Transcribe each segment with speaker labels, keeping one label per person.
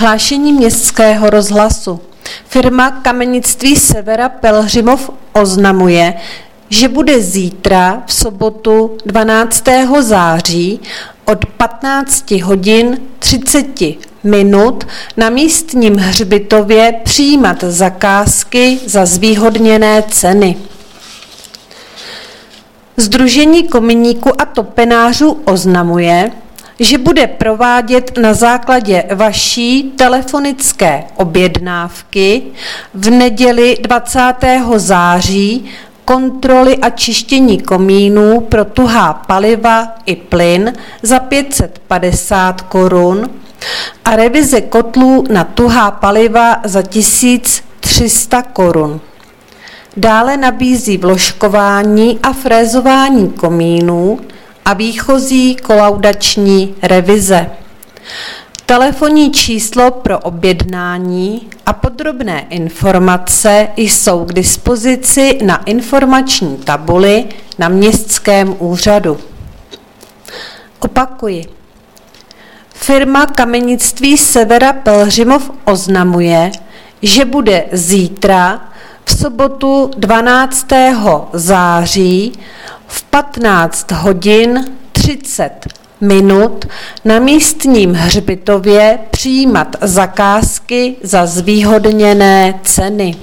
Speaker 1: Hlášení Městského rozhlasu. Firma Kamenictví Severa Pelhřimov oznamuje, že bude zítra v sobotu 12. září od 15 hodin 30 minut na místním hřbitově přijímat zakázky za zvýhodněné ceny. Sdružení kominíků a topenářů oznamuje, že bude provádět na základě vaší telefonické objednávky v neděli 20. září kontroly a čištění komínů pro tuhá paliva i plyn za 550 korun a revize kotlů na tuhá paliva za 1300 korun. Dále nabízí vložkování a frézování komínů a výchozí kolaudační revize. Telefonní číslo pro objednání a podrobné informace jsou k dispozici na informační tabuli na Městském úřadu. Opakuji. Firma Kamenictví Severa Pelhřimov oznamuje, že bude zítra v sobotu 12. září v 15 hodin 30 minut na místním hřbitově přijímat zakázky za zvýhodněné ceny.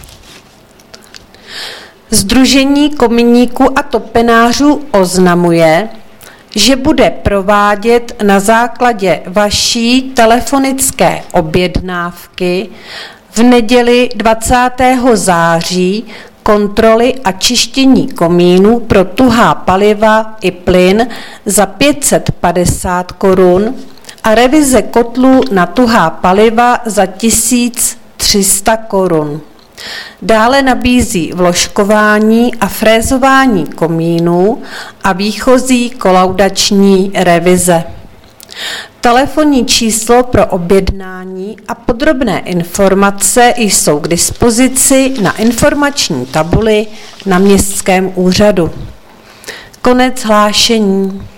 Speaker 1: Sdružení kominíků a topenářů oznamuje, že bude provádět na základě vaší telefonické objednávky v neděli 20. září kontroly a čištění komínů pro tuhá paliva i plyn za 550 korun a revize kotlů na tuhá paliva za 1300 korun. Dále nabízí vložkování a frézování komínů a výchozí kolaudační revize. Telefonní číslo pro objednání a podrobné informace jsou k dispozici na informační tabuli na Městském úřadu. Konec hlášení.